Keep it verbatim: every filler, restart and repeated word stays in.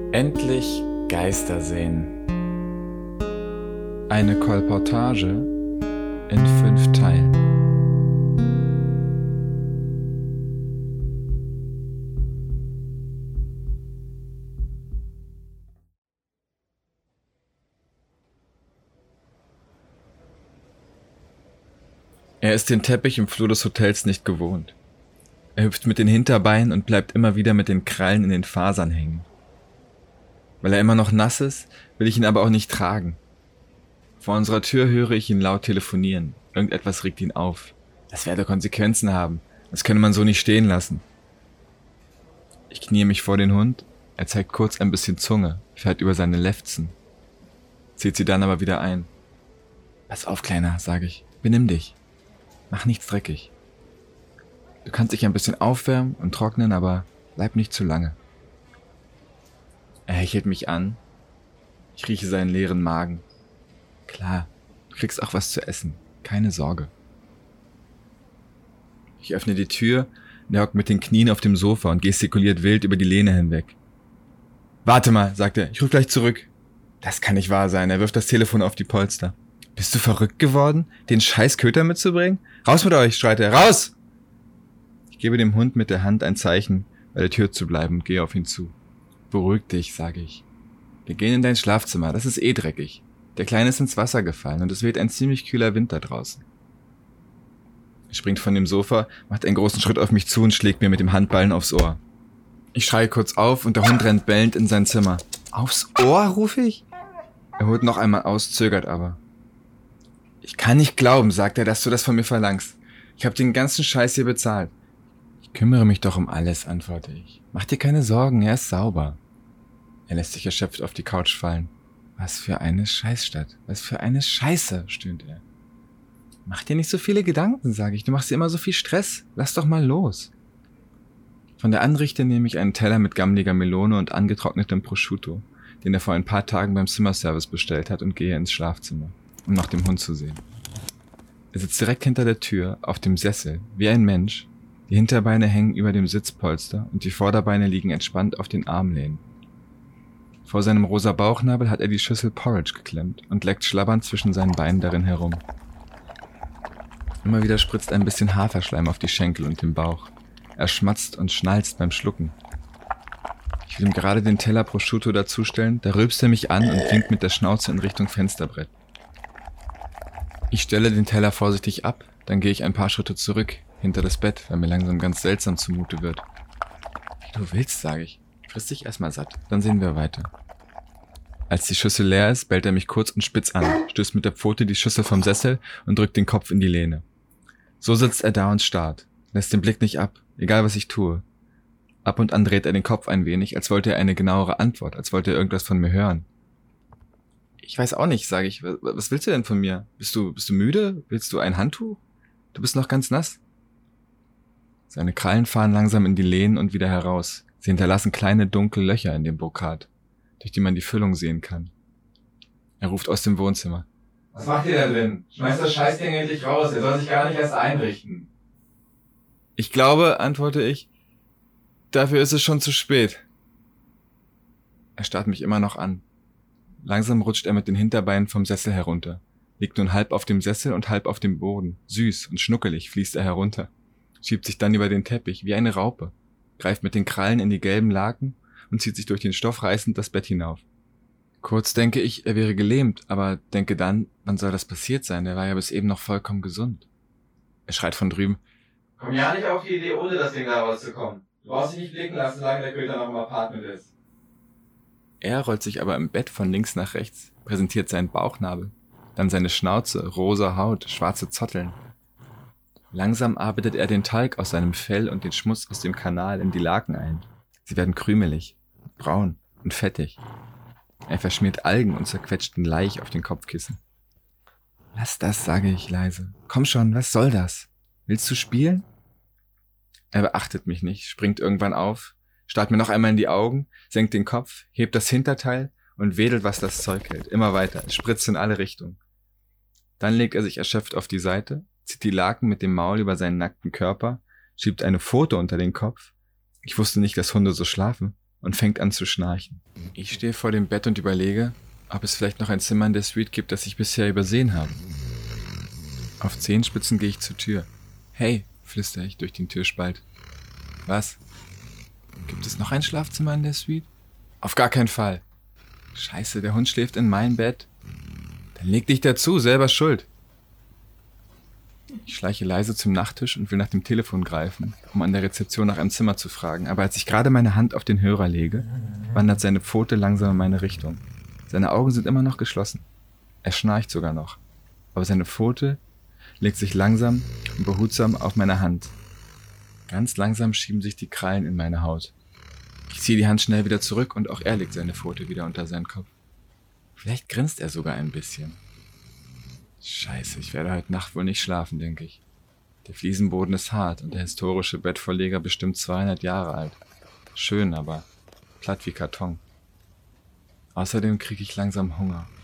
Endlich Geister sehen. Eine Kolportage in fünf Teilen. Er ist den Teppich im Flur des Hotels nicht gewohnt. Er hüpft mit den Hinterbeinen und bleibt immer wieder mit den Krallen in den Fasern hängen. Weil er immer noch nass ist, will ich ihn aber auch nicht tragen. Vor unserer Tür höre ich ihn laut telefonieren. Irgendetwas regt ihn auf. Das werde Konsequenzen haben. Das könne man so nicht stehen lassen. Ich kniee mich vor den Hund. Er zeigt kurz ein bisschen Zunge, fährt über seine Lefzen. Zieht sie dann aber wieder ein. Pass auf, Kleiner, sage ich. Benimm dich. Mach nichts dreckig. Du kannst dich ein bisschen aufwärmen und trocknen, aber bleib nicht zu lange. Er hechelt mich an. Ich rieche seinen leeren Magen. Klar, du kriegst auch was zu essen. Keine Sorge. Ich öffne die Tür und er hockt mit den Knien auf dem Sofa und gestikuliert wild über die Lehne hinweg. Warte mal, sagt er, ich ruf gleich zurück. Das kann nicht wahr sein, er wirft das Telefon auf die Polster. Bist du verrückt geworden, den scheiß Köter mitzubringen? Raus mit euch, schreit er, raus! Ich gebe dem Hund mit der Hand ein Zeichen, bei der Tür zu bleiben und gehe auf ihn zu. Beruhig dich, sage ich. Wir gehen in dein Schlafzimmer, das ist eh dreckig. Der Kleine ist ins Wasser gefallen und es weht ein ziemlich kühler Wind da draußen. Er springt von dem Sofa, macht einen großen Schritt auf mich zu und schlägt mir mit dem Handballen aufs Ohr. Ich schreie kurz auf und der Hund rennt bellend in sein Zimmer. Aufs Ohr, rufe ich? Er holt noch einmal aus, zögert aber. Ich kann nicht glauben, sagt er, dass du das von mir verlangst. Ich habe den ganzen Scheiß hier bezahlt. Ich kümmere mich doch um alles, antworte ich. Mach dir keine Sorgen, er ist sauber. Er lässt sich erschöpft auf die Couch fallen. Was für eine Scheißstadt, was für eine Scheiße, stöhnt er. Mach dir nicht so viele Gedanken, sage ich, du machst dir immer so viel Stress. Lass doch mal los. Von der Anrichte nehme ich einen Teller mit gammeliger Melone und angetrocknetem Prosciutto, den er vor ein paar Tagen beim Zimmerservice bestellt hat, und gehe ins Schlafzimmer, um nach dem Hund zu sehen. Er sitzt direkt hinter der Tür, auf dem Sessel, wie ein Mensch. Die Hinterbeine hängen über dem Sitzpolster und die Vorderbeine liegen entspannt auf den Armlehnen. Vor seinem rosa Bauchnabel hat er die Schüssel Porridge geklemmt und leckt schlabbernd zwischen seinen Beinen darin herum. Immer wieder spritzt ein bisschen Haferschleim auf die Schenkel und den Bauch. Er schmatzt und schnalzt beim Schlucken. Ich will ihm gerade den Teller Prosciutto dazustellen, da rülpst er mich an und winkt mit der Schnauze in Richtung Fensterbrett. Ich stelle den Teller vorsichtig ab, dann gehe ich ein paar Schritte zurück, hinter das Bett, weil mir langsam ganz seltsam zumute wird. Wie du willst, sage ich. Friss dich erstmal satt, dann sehen wir weiter. Als die Schüssel leer ist, bellt er mich kurz und spitz an, stößt mit der Pfote die Schüssel vom Sessel und drückt den Kopf in die Lehne. So sitzt er da und starrt, lässt den Blick nicht ab, egal was ich tue. Ab und an dreht er den Kopf ein wenig, als wollte er eine genauere Antwort, als wollte er irgendwas von mir hören. Ich weiß auch nicht, sage ich. Was willst du denn von mir? Bist du, bist du müde? Willst du ein Handtuch? Du bist noch ganz nass. Seine Krallen fahren langsam in die Lehnen und wieder heraus. Sie hinterlassen kleine dunkle Löcher in dem Brokat, durch die man die Füllung sehen kann. Er ruft aus dem Wohnzimmer. Was macht ihr da drin? Schmeißt das Scheißding endlich raus, er soll sich gar nicht erst einrichten. Ich glaube, antworte ich, dafür ist es schon zu spät. Er starrt mich immer noch an. Langsam rutscht er mit den Hinterbeinen vom Sessel herunter, liegt nun halb auf dem Sessel und halb auf dem Boden. Süß und schnuckelig fließt er herunter, schiebt sich dann über den Teppich wie eine Raupe, greift mit den Krallen in die gelben Laken und zieht sich durch den Stoff reißend das Bett hinauf. Kurz denke ich, er wäre gelähmt, aber denke dann, wann soll das passiert sein? Er war ja bis eben noch vollkommen gesund. Er schreit von drüben. Komm ja nicht auf die Idee, ohne das Ding da rauszukommen. Du brauchst dich nicht blicken lassen, solange der Köter noch im Apartment ist. Er rollt sich aber im Bett von links nach rechts, präsentiert seinen Bauchnabel, dann seine Schnauze, rosa Haut, schwarze Zotteln. Langsam arbeitet er den Talg aus seinem Fell und den Schmutz aus dem Kanal in die Laken ein. Sie werden krümelig, braun und fettig. Er verschmiert Algen und zerquetschten Laich auf den Kopfkissen. Lass das, sage ich leise. Komm schon, was soll das? Willst du spielen? Er beachtet mich nicht, springt irgendwann auf, starrt mir noch einmal in die Augen, senkt den Kopf, hebt das Hinterteil und wedelt, was das Zeug hält. Immer weiter, es spritzt in alle Richtungen. Dann legt er sich erschöpft auf die Seite, zieht die Laken mit dem Maul über seinen nackten Körper, schiebt eine Pfote unter den Kopf. Ich wusste nicht, dass Hunde so schlafen. und fängt an zu schnarchen. Ich stehe vor dem Bett und überlege, ob es vielleicht noch ein Zimmer in der Suite gibt, das ich bisher übersehen habe. Auf Zehenspitzen gehe ich zur Tür. Hey, flüstere ich durch den Türspalt. Was? Gibt es noch ein Schlafzimmer in der Suite? Auf gar keinen Fall. Scheiße, der Hund schläft in meinem Bett. Dann leg dich dazu, selber schuld. Ich schleiche leise zum Nachttisch und will nach dem Telefon greifen, um an der Rezeption nach einem Zimmer zu fragen. Aber als ich gerade meine Hand auf den Hörer lege, wandert seine Pfote langsam in meine Richtung. Seine Augen sind immer noch geschlossen. Er schnarcht sogar noch. Aber seine Pfote legt sich langsam und behutsam auf meine Hand. Ganz langsam schieben sich die Krallen in meine Haut. Ich ziehe die Hand schnell wieder zurück und auch er legt seine Pfote wieder unter seinen Kopf. Vielleicht grinst er sogar ein bisschen. Scheiße, ich werde heute Nacht wohl nicht schlafen, denke ich. Der Fliesenboden ist hart und der historische Bettvorleger bestimmt zweihundert Jahre alt. Schön, aber platt wie Karton. Außerdem kriege ich langsam Hunger.